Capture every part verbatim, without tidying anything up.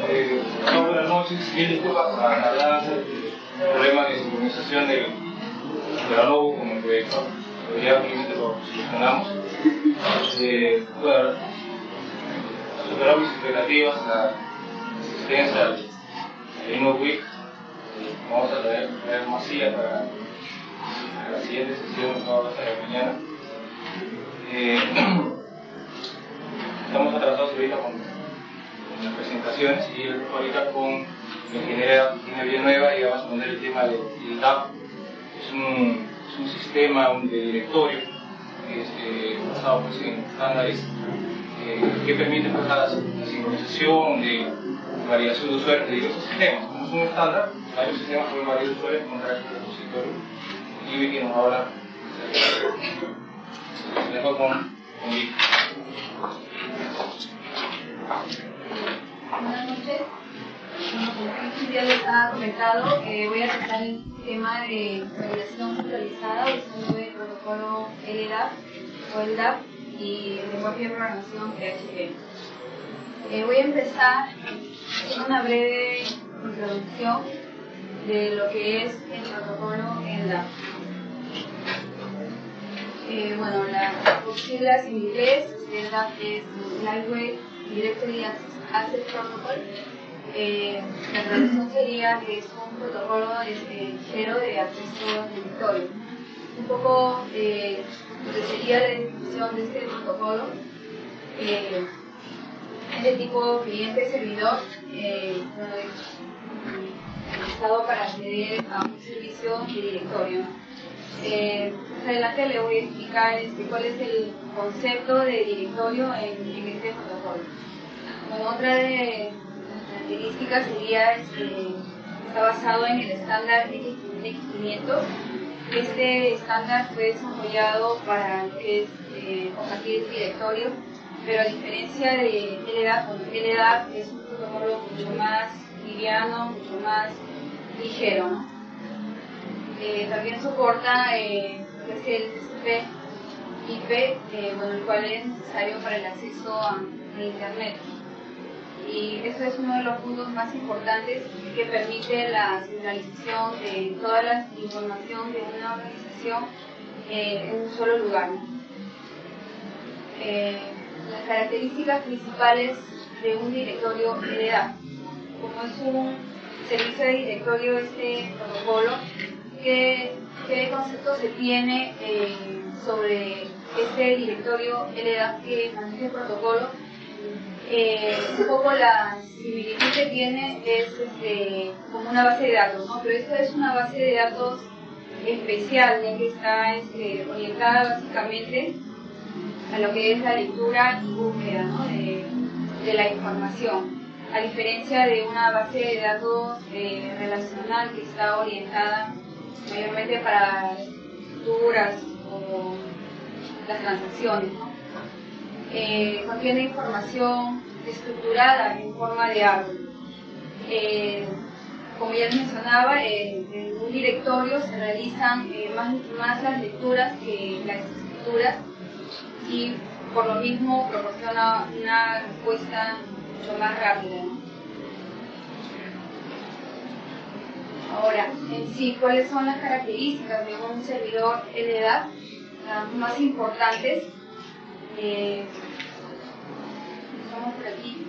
Eh, no, buenas noches, bien disculpas por la tardanza, el problema de sincronización del logo con el proyecto, pero ya finalmente lo solucionamos. Eh, bueno, superar mis expectativas, la asistencia al Linux Week. Vamos a traer, traer más sillas para, para la siguiente sesión, que va a ser de mañana. Eh, estamos atrasados ahorita con, con las presentaciones y ahorita con la ingeniera Villanueva y vamos a poner el tema del I L D A P. Es un, es un sistema de directorio que es eh, basado pues, en estándares eh, que permite pues, la, la sincronización de validación de usuarios de diversos sistemas. Como es un estándar, varios sistemas pueden validar usuarios con un repositorio y Vicky nos habla. Dejo con, con Vicky. Buenas noches. Bueno, como ya les ha comentado, eh, voy a tratar el tema de validación centralizada usando el protocolo L D A P o L D A P y el lenguaje de programación P H P. Eh, voy a empezar con una breve introducción de lo que es el protocolo L D A P. Eh, bueno, las siglas en inglés, L D A P es Lightweight Directory Access Protocol. Eh, la traducción sería que es un protocolo este, ligero de acceso al directorio. Un poco eh, lo que sería la definición de este protocolo. Eh, es de tipo cliente-servidor, eh, bueno, utilizado para acceder a un servicio de directorio. Eh, más adelante le voy a explicar este, cuál es el concepto de directorio en, en este protocolo. Bueno, otra de las características sería este, está basado en el estándar X quinientos. Este estándar fue desarrollado para lo que es eh, compartir directorio, pero a diferencia de L D A P, bueno, L D A P es un protocolo mucho más liviano, mucho más ligero, ¿no? Eh, también soporta eh, el T C P I P, eh, bueno, el cual es necesario para el acceso a, a Internet. Y eso es uno de los puntos más importantes que permite la centralización de toda la información de una organización eh, en un solo lugar. Eh, las características principales de un directorio L D A P. Como es un servicio de directorio, este protocolo, ¿qué, qué concepto se tiene eh, sobre este directorio L D A P que maneja el protocolo? Eh, un poco la similitud que tiene es este, como una base de datos, ¿no? Pero esta es una base de datos especial, ya que está este, orientada básicamente a lo que es la lectura y búsqueda, ¿no? de, de la información, a diferencia de una base de datos eh, relacional que está orientada mayormente para las estructuras o las transacciones, ¿no? Eh, contiene información estructurada en forma de árbol. Eh, como ya les mencionaba, eh, en un directorio se realizan eh, más, más las lecturas que las escrituras y por lo mismo proporciona una respuesta mucho más rápida, ¿no? Ahora, en sí, ¿cuáles son las características de un servidor L D A P? Las más importantes. Eh, Vamos por aquí.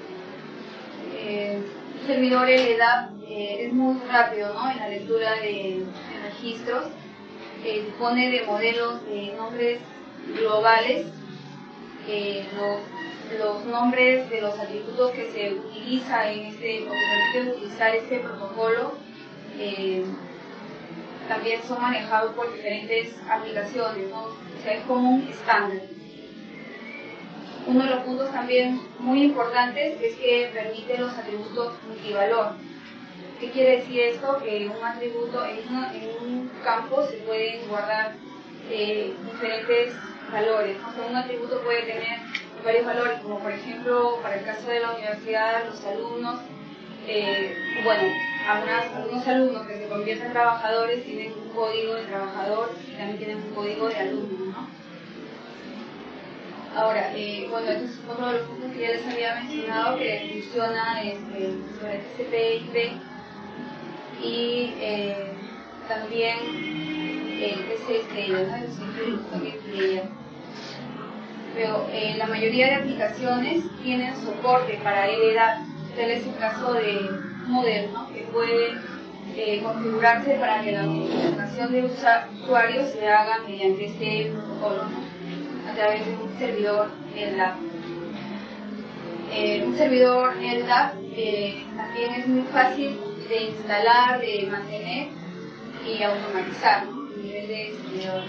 Eh, un servidor L D A P eh, es muy rápido, ¿no? En la lectura de, de registros. Eh, dispone de modelos de nombres globales. Eh, los, los nombres de los atributos que se utiliza en este, o que permite utilizar este protocolo eh, también son manejados por diferentes aplicaciones, ¿no? O sea, es como un estándar. Uno de los puntos también muy importantes es que permite los atributos multivalor. ¿Qué quiere decir esto? Que un atributo en, una, en un campo se pueden guardar eh, diferentes valores. O sea, un atributo puede tener varios valores, como por ejemplo, para el caso de la universidad, los alumnos, eh, bueno, algunas, algunos alumnos que se convierten en trabajadores tienen un código de trabajador y también tienen un código de alumno, ¿no? Ahora, eh, bueno, este es otro de los puntos que ya les había mencionado, que funciona este, sobre T C P I P y eh, también el T C estrella, ¿no? El Security Socket Layer. Pero eh, la mayoría de aplicaciones tienen soporte para L D A P. Este es el caso de Moodle, ¿no? Que puede eh, configurarse para que la autenticación de usuarios se haga mediante este protocolo, ¿no? A través de un servidor L D A P. Eh, un servidor L D A P eh, también es muy fácil de instalar, de mantener y automatizar, ¿no? A nivel de servidor.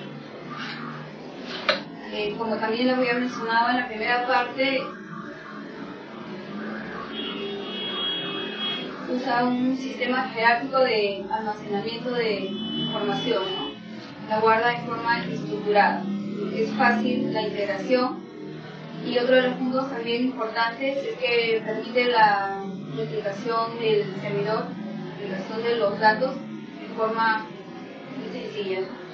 Eh, como también lo había mencionado en la primera parte, usa un sistema jerárquico de almacenamiento de información, ¿no? La guarda en forma estructurada. Es fácil la integración, y otro de los puntos también importantes es que permite la replicación del servidor, la replicación de los datos de forma muy sencilla, ¿no?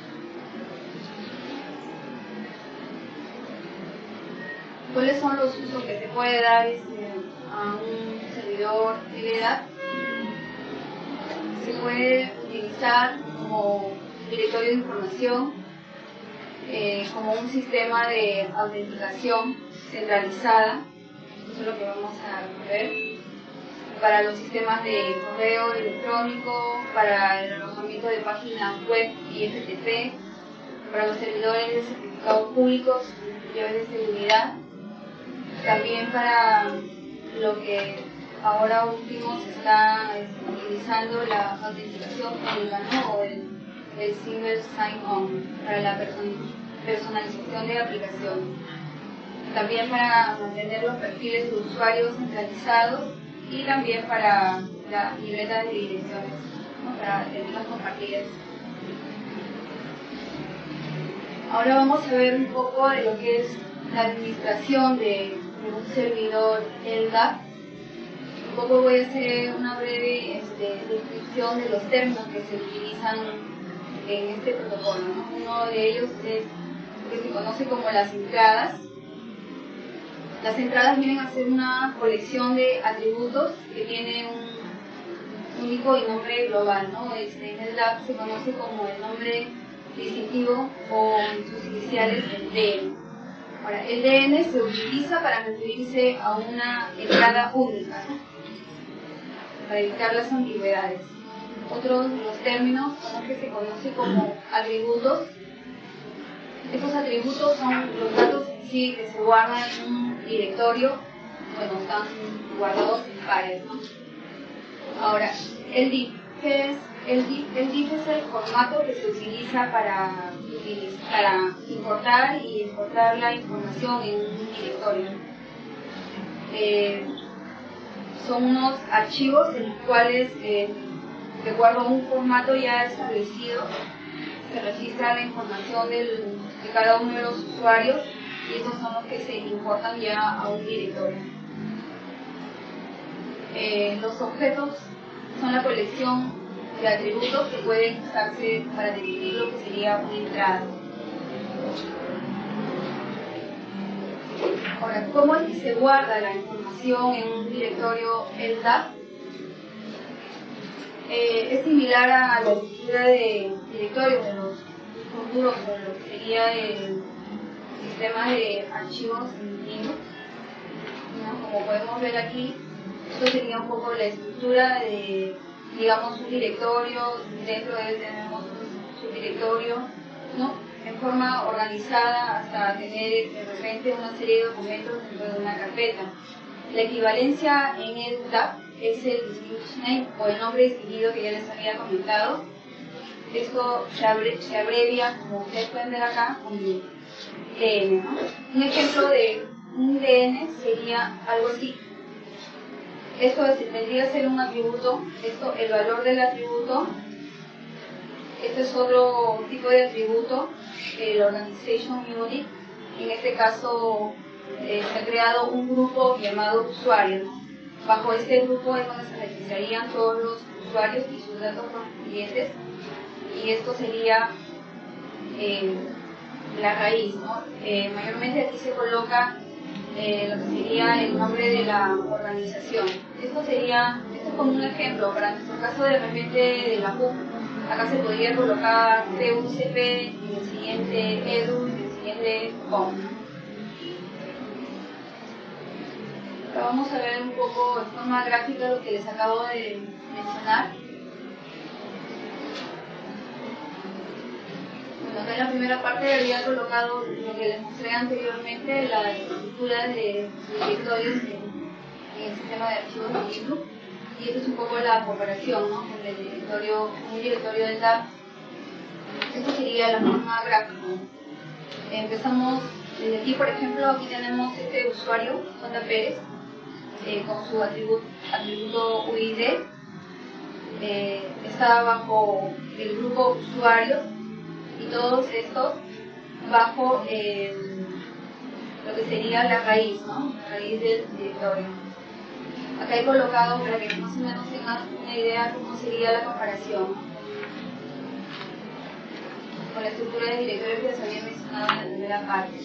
¿Cuáles son los usos que se puede dar este, a un servidor L D A P? Se puede utilizar como directorio de información, eh, como un sistema de autenticación centralizada, eso es lo que vamos a ver, para los sistemas de correo electrónico, para el alojamiento de páginas web y F T P, para los servidores de certificados públicos, llaves de seguridad, también para lo que ahora último se está este, utilizando la autenticación única, ¿no? O el, el single sign-on para la person personalización de aplicaciones. También para mantener los perfiles de usuarios centralizados y también para las libretas de direcciones, ¿no? Para tenerlas compartidas. Ahora vamos a ver un poco de lo que es la administración de, de un servidor L D A P. Un poco voy a hacer una breve este, descripción de los términos que se utilizan en este protocolo, ¿no? Uno de ellos es lo que se conoce como las entradas. Las entradas vienen a ser una colección de atributos que tienen un único y nombre global, ¿no? Este, en L D A P se conoce como el nombre distintivo o en sus iniciales el D N. Ahora, el D N se utiliza para referirse a una entrada única, ¿no? Para evitar las ambigüedades. Otros de los términos son los que se conoce como atributos. Estos atributos son los datos en sí que se guardan en un directorio, bueno, están guardados en pares, ¿no? Ahora, el D I F, ¿qué es? El D I F, el D I F es el formato que se utiliza para, para importar y exportar la información en un directorio. Eh, son unos archivos en los cuales, eh, de acuerdo a un formato ya establecido, se registra la información del, de cada uno de los usuarios, y estos son los que se importan ya a un directorio. Eh, los objetos son la colección de atributos que pueden usarse para definir lo que sería una entrada. Ahora, ¿cómo es que se guarda la información en un directorio L D A P? Eh, es similar a la estructura de directorios de los futuros, de lo que sería el sistema de archivos en Linux, ¿no? Como podemos ver aquí, esto sería un poco la estructura de, digamos, un directorio. Dentro de él tenemos un subdirectorio, ¿no? En forma organizada hasta tener de repente una serie de documentos dentro de una carpeta. La equivalencia en L D A P es el distinguished name, o el nombre distinguido que ya les había comentado. Esto se, abre, se abrevia, como ustedes pueden ver acá, con D N, ¿no? Un ejemplo de un D N sería algo así. Esto es, tendría que ser un atributo, esto, el valor del atributo. Este es otro tipo de atributo, el Organization Unit. En este caso eh, se ha creado un grupo llamado usuarios. Bajo este grupo es donde se registrarían todos los usuarios y sus datos correspondientes, y esto sería eh, la raíz, ¿no? Eh, mayormente aquí se coloca eh, lo que sería el nombre de la organización. Esto sería, esto es como un ejemplo, para nuestro caso de repente de la U P, acá se podría colocar T U C P, y el siguiente EDU, y el siguiente C O M, ¿no? Ahora vamos a ver un poco de forma gráfica lo que les acabo de mencionar. Bueno, acá en la primera parte había colocado lo que les mostré anteriormente, la estructura de directorios en, en el sistema de archivos de YouTube. Y esto es un poco la comparación, ¿no?, entre el directorio, un directorio del D A P. Esto sería la forma gráfica. Empezamos desde aquí, por ejemplo, aquí tenemos este usuario, J. Pérez, eh, con su atributo, atributo U I D. Eh, está bajo el grupo usuarios y todos estos bajo el, lo que sería la raíz, ¿no?, la raíz del directorio. Acá he colocado para que más o menos tengan una idea de cómo sería la comparación con la estructura de directorio que les había mencionado en la primera parte.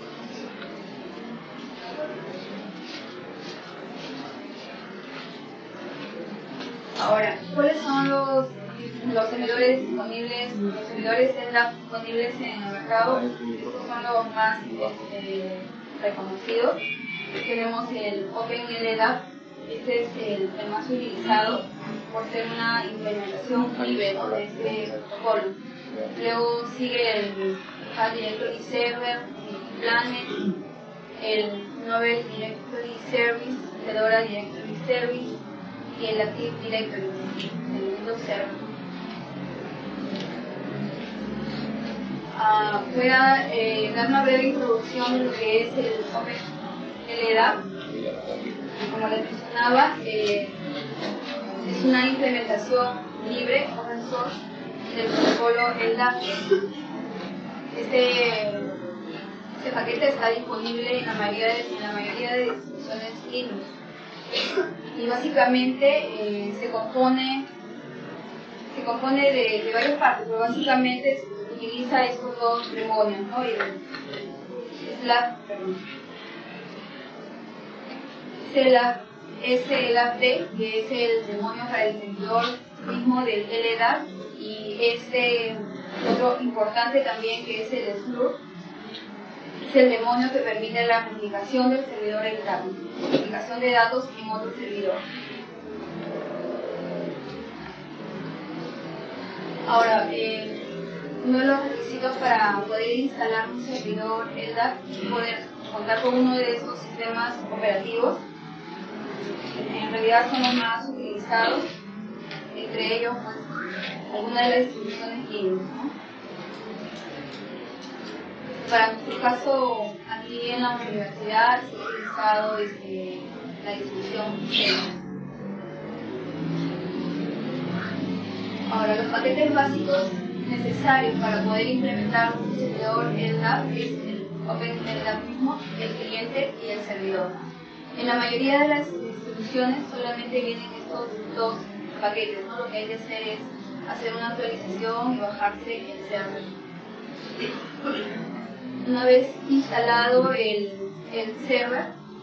Ahora, ¿cuáles son los, los servidores disponibles, los servidores L D A P disponibles en el mercado? Estos son los más eh, reconocidos. Tenemos el OpenLDAP. Este es el, el más utilizado por ser una implementación libre, ¿no?, de este protocolo. Luego sigue el File Directory Server, el Planet, el Novel Directory Service, Fedora Directory Service y el Active Directory, el Windows Server. Uh, voy a eh, dar una breve introducción de lo que es el OpenLDAP. Como les mencionaba, eh, es una implementación libre, open source, del protocolo L D A P. Este, este paquete está disponible en la mayoría de, en la mayoría de distribuciones Linux. Y básicamente eh, se compone, se compone de, de varias partes, pero básicamente se utiliza estos dos demonios, ¿no? Y el, el slash, perdón. S L A T, que es el demonio para el servidor mismo del L D A P, y este otro importante también, que es el S L U R, es el demonio que permite la replicación del servidor L D A P, replicación de datos en otro servidor. Ahora, eh, uno de los requisitos para poder instalar un servidor L D A P es poder contar con uno de esos sistemas operativos. En realidad son los más utilizados, entre ellos pues, algunas de las distribuciones Linux, ¿no? Para nuestro caso, aquí en la universidad se ha utilizado este, la distribución Linux. Ahora, los paquetes básicos necesarios para poder implementar un servidor L D A P es el OpenLDAP mismo, el cliente y el servidor. En la mayoría de las distribuciones solamente vienen estos dos paquetes, ¿no? Lo que hay que hacer es hacer una actualización y bajarse el server. Una vez instalado el, el server,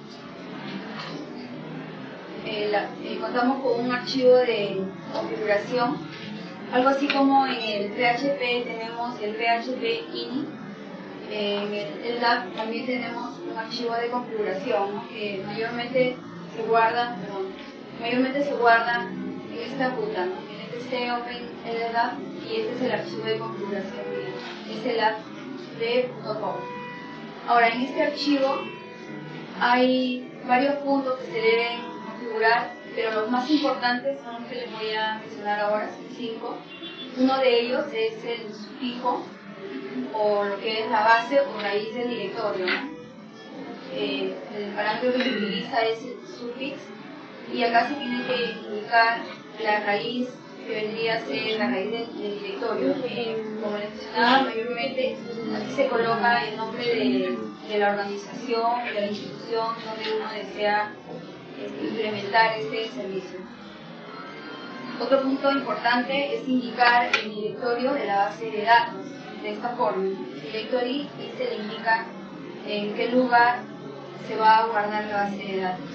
eh, la, eh, contamos con un archivo de configuración, algo así como en el P H P tenemos el P H P ini. En el L D A P también tenemos un archivo de configuración, ¿no?, que mayormente se guarda, perdón, mayormente se guarda en esta ruta, ¿no?, en el etc OpenLDAP, y este es el archivo de configuración de S L A P punto com. Ahora, en este archivo hay varios puntos que se deben configurar, pero los más importantes son los que les voy a mencionar ahora, son cinco. Uno de ellos es el sufijo, o lo que es la base o raíz del directorio, ¿no? Eh, el parámetro que se utiliza es el sufix, y acá se tiene que indicar la raíz, que vendría a ser la raíz del, del directorio. Eh, como les mencionaba, mayormente aquí se coloca el nombre de, de la organización, de la institución donde uno desea este, implementar este servicio. Otro punto importante es indicar el directorio de la base de datos. de esta forma, directory, y se le indica en qué lugar se va a guardar la base de datos.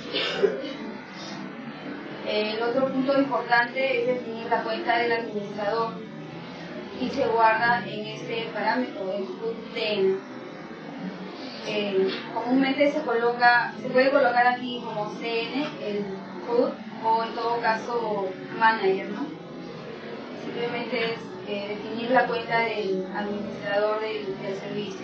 El otro punto importante es definir la cuenta del administrador y se guarda en este parámetro, el root D N. Eh, comúnmente se coloca, se puede colocar aquí como C N el root o en todo caso manager, ¿no? Simplemente es eh, definir la cuenta del administrador del, del servicio.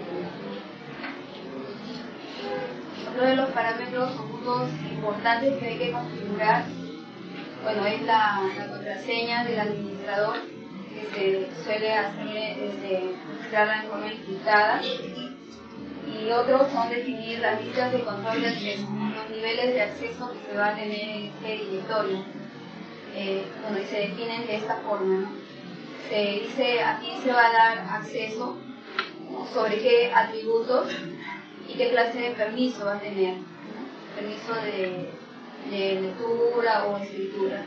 Otro de los parámetros o puntos importantes que hay que configurar, bueno, es la, la contraseña del administrador, que se suele hacerle desde registrarla en forma encriptada. Y otros son definir las listas de control de acceso, los niveles de acceso que se va a tener en este directorio. Eh, bueno, y se definen de esta forma, ¿no? Se dice a quién se va a dar acceso, ¿no? Sobre qué atributos y qué clase de permiso va a tener, ¿no? Permiso de, de lectura o escritura.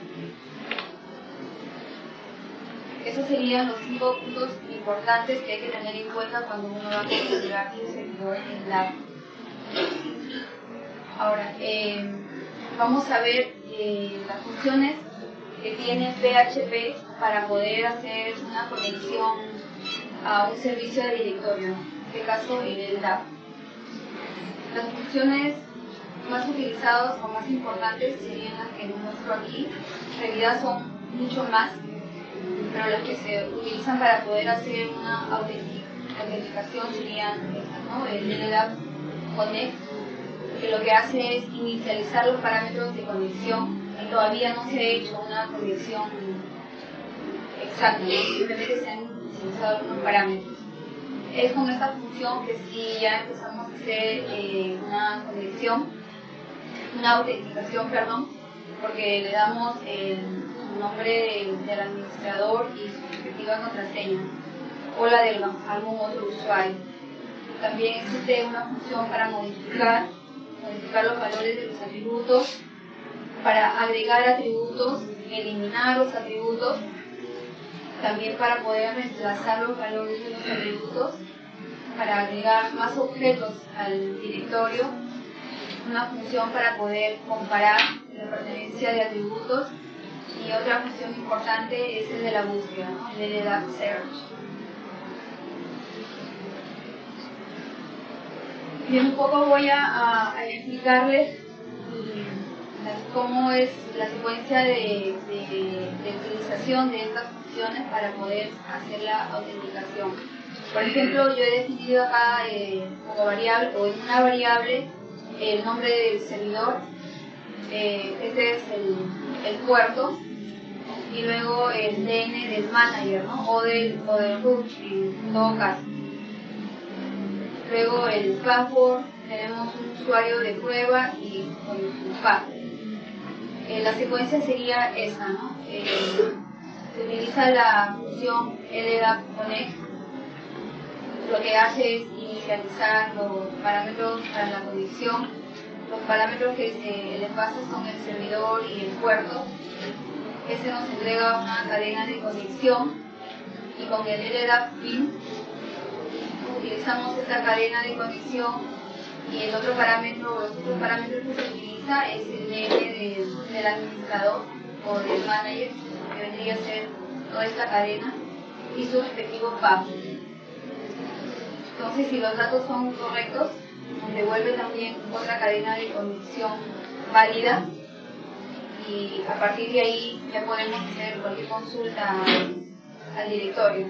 Esos serían los cinco puntos importantes que hay que tener en cuenta cuando uno va a configurar su servidor en L A B. Ahora, eh, vamos a ver eh, las funciones que tiene P H P para poder hacer una conexión a un servicio de directorio, en este caso en el L A B. Las funciones más utilizadas o más importantes serían las que muestro aquí. En realidad son mucho más, pero las que se utilizan para poder hacer una autenticación serían estas, ¿no? El L A B Connect, que lo que hace es inicializar los parámetros de conexión. Y todavía no se ha hecho una conexión exacta, simplemente se han inicializado algunos parámetros. Es con esta función que sí ya empezamos a hacer eh, una conexión, una autenticación, perdón, porque le damos el nombre del, del administrador y su respectiva contraseña, o la de algún otro usuario. También existe una función para modificar, modificar los valores de los atributos, para agregar atributos, eliminar los atributos, también para poder reemplazar los valores de los atributos, para agregar más objetos al directorio, una función para poder comparar la pertenencia de atributos, y otra función importante es el de la búsqueda, ¿no? El de la search. Bien, un poco voy a, a explicarles cómo es la secuencia de, de, de utilización de estas funciones para poder hacer la autenticación. Por ejemplo, yo he definido acá eh, como variable, o en una variable, el nombre del servidor. Eh, este es el, el puerto, y luego el D N del manager, ¿no? o, del, o del root en todo caso. Luego el password, tenemos un usuario de prueba y con su password. Eh, la secuencia sería esa, ¿no? Eh, se utiliza la función L D A P Connect, lo que hace es inicializar los parámetros para la conexión. Los parámetros que se les pasa son el servidor y el puerto. Ese nos entrega una cadena de conexión, y con el L D A P Pin utilizamos esta cadena de conexión, y el otro parámetro, o los otros parámetros que se utiliza es el D N del, del administrador o del manager, que vendría a ser toda esta cadena, y su respectivo password. Entonces, si los datos son correctos, nos devuelve también otra cadena de conexión válida, y a partir de ahí ya podemos hacer cualquier consulta al, al directorio.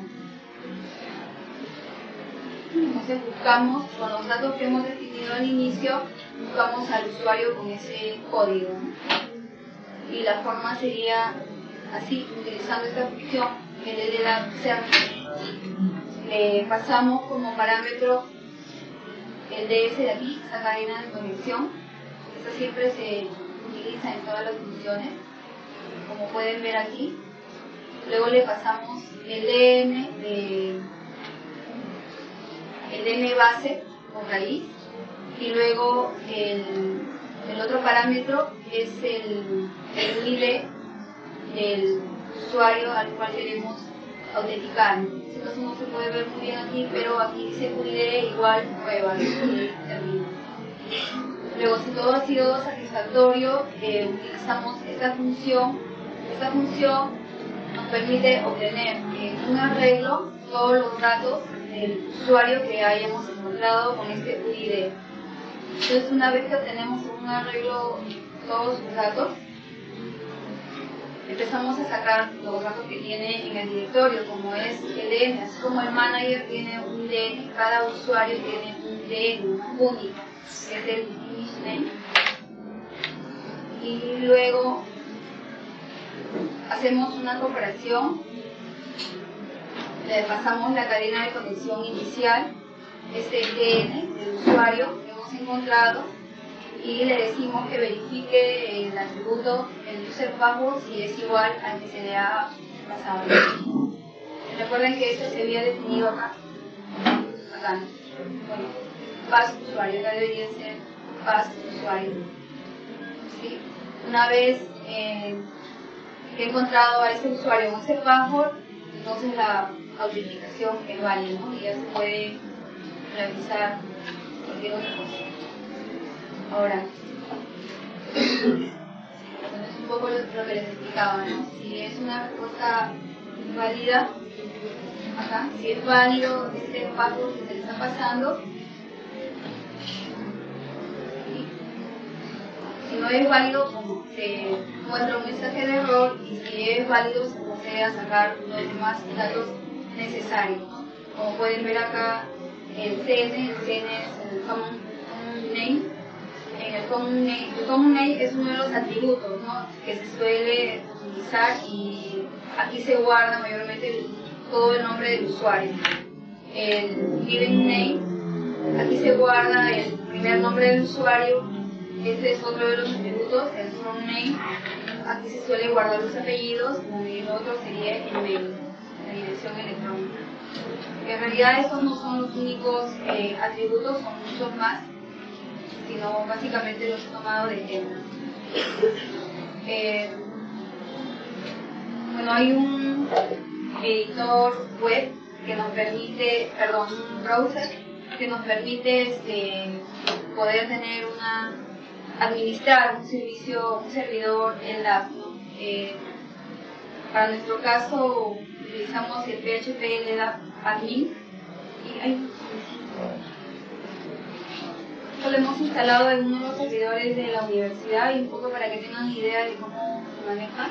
Entonces buscamos, con los datos que hemos definido al inicio, buscamos al usuario con ese código. Y la forma sería así, utilizando esta función, el L D A P Search. Le pasamos como parámetro el D S de aquí, esa cadena de conexión. Esta siempre se utiliza en todas las funciones, como pueden ver aquí. Luego le pasamos el D N de el D N base o raíz, y luego el, el otro parámetro es el, el I D del usuario al cual queremos autenticar. En este caso no se puede ver muy bien aquí, pero aquí dice U I D igual prueba y termina. Luego, si todo ha sido satisfactorio, eh, utilizamos esta función. Esta función nos permite obtener en un arreglo todos los datos del usuario que hayamos encontrado con este U I D. Entonces, una vez que obtenemos en un arreglo todos sus datos, empezamos a sacar los datos que tiene en el directorio, como es el D N, así como el manager tiene un D N, cada usuario tiene un D N único, que es el username. Y luego hacemos una comparación, le pasamos la cadena de conexión inicial, este D N del usuario que hemos encontrado, y le decimos que verifique el atributo, el user password, si es igual al que se le ha pasado. Recuerden que esto se había definido acá, acá, bueno, pass usuario, acá debería ser pass usuario. ¿Sí? Una vez eh, que he encontrado a ese usuario con ese password, entonces la autenticación es válida, ¿no? Y ya se puede realizar cualquier otra cosa. Ahora, bueno, es un poco lo, lo que les explicaba, ¿no? Si es una respuesta válida, acá, si es válido este password que se le está pasando, si no es válido, como se muestra un mensaje de error, y si es válido, se procede a sacar los demás datos necesarios. Como pueden ver acá, el C N, el C N es el common name. En el common name, el common name es uno de los atributos, ¿no?, que se suele utilizar, y aquí se guarda mayormente todo el nombre del usuario. El given name, aquí se guarda el primer nombre del usuario. Este es otro de los atributos, el from name. Aquí se suele guardar los apellidos, y el otro sería el email, la dirección electrónica. En realidad estos no son los únicos eh, atributos, son muchos más, sino básicamente los he tomado de ejemplo. Eh, bueno, hay un editor web que nos permite, perdón, un browser que nos permite este, poder tener una, administrar un servicio, un servidor en la, eh, para nuestro caso utilizamos el P H P L D A P admin, y hay, esto lo hemos instalado en uno de los servidores de la universidad, y un poco para que tengan idea de cómo se maneja.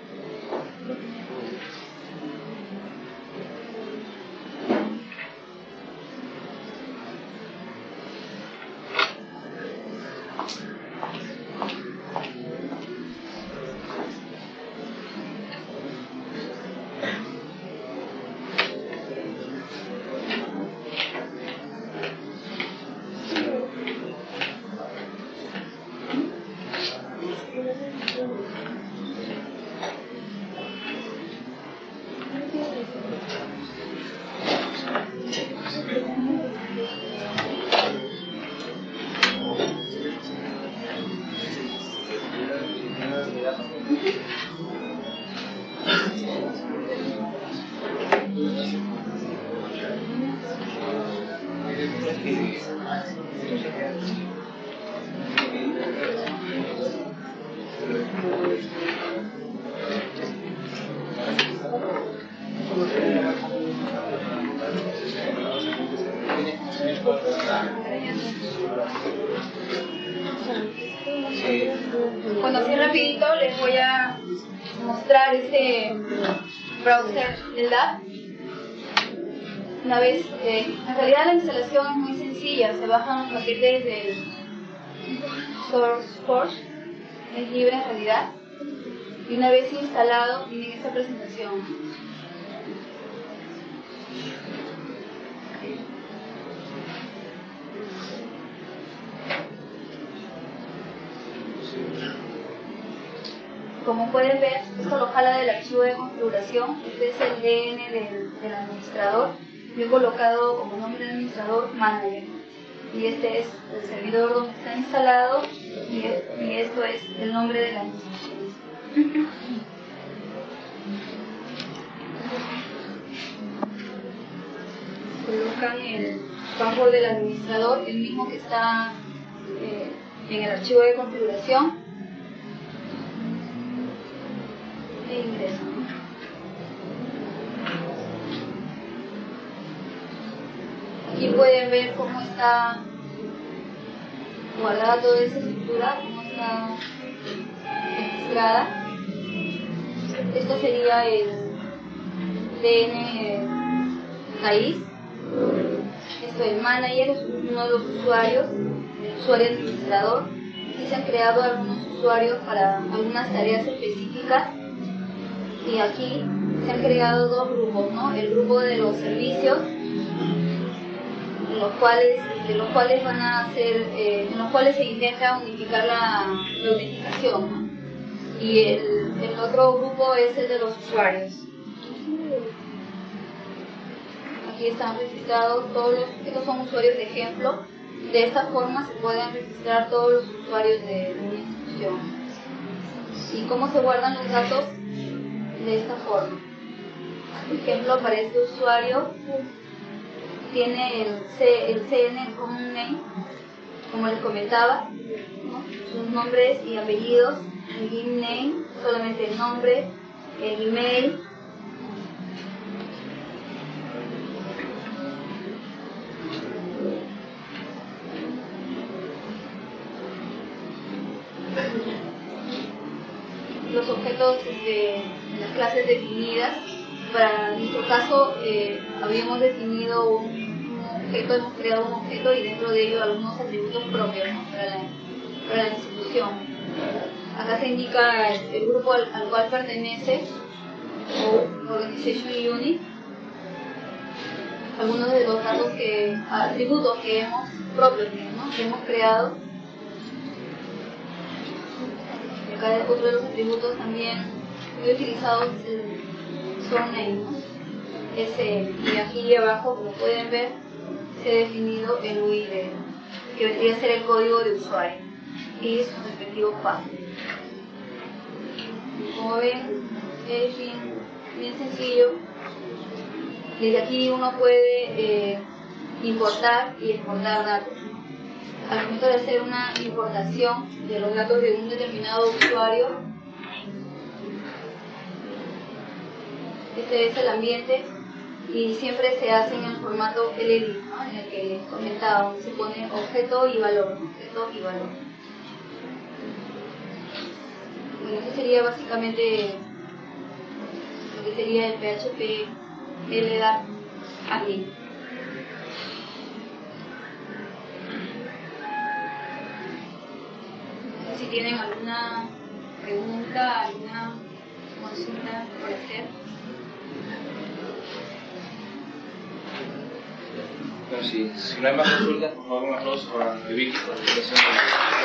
Bueno, así rapidito les voy a mostrar este browser L D A P. Una vez, eh, en realidad la instalación es muy sencilla, se bajan los paquetes del SourceForge, es libre en realidad, y una vez instalado tienen esta presentación. Como pueden ver, esto lo jala del archivo de configuración. Este es el D N del, del administrador. Yo he colocado como nombre de administrador manager. Y este es el servidor donde está instalado, y, es, y esto es el nombre de la institución. colocan el password del administrador, el mismo que está eh, en el archivo de configuración, e ingresan. Aquí pueden ver cómo está guardada toda esa estructura, cómo está registrada. Esto sería el D N raíz. Esto es el manager, es uno de los usuarios, el usuario administrador. Aquí se han creado algunos usuarios para algunas tareas específicas. Y aquí se han creado dos grupos, ¿no? El grupo de los servicios, en los cuales, de los cuales van a hacer, eh, en los cuales se intenta unificar la, la autenticación, ¿no? Y el, el otro grupo es el de los usuarios. Aquí están registrados todos los, estos son usuarios de ejemplo. De esta forma se pueden registrar todos los usuarios de una institución. ¿Y cómo se guardan los datos? De esta forma. Por ejemplo, para este usuario tiene el, C, el C N Common Name, como les comentaba, ¿no? Sus nombres y apellidos, el G I M Name, solamente el nombre, el email, los objetos de las clases definidas. Para nuestro caso, eh, habíamos definido un, un objeto, hemos creado un objeto y dentro de ello algunos atributos propios, ¿no? para, la, para la institución. Acá se indica el, el grupo al, al cual pertenece, o Organization Unit, algunos de los datos que, atributos que hemos propios, ¿no? que hemos creado. Y acá otro de los atributos también muy utilizados es el surname, ¿no? Ese, y aquí abajo, como pueden ver, se ha definido el U I D, que vendría a ser el código de usuario y su respectivo password. Como ven, es bien, bien sencillo. Desde aquí uno puede eh, importar y exportar datos. Al momento de hacer una importación de los datos de un determinado usuario, este es el ambiente y siempre se hace en el formato L D, ¿no? En el que les comentaba, donde se pone objeto y valor, objeto y valor. Bueno, eso sería básicamente lo que sería el P H P L D A P aquí. No sé si tienen alguna pregunta, alguna consulta por hacer. Bueno, si, si no hay más consultas, por favor, un aplauso para Vicky por la presentación.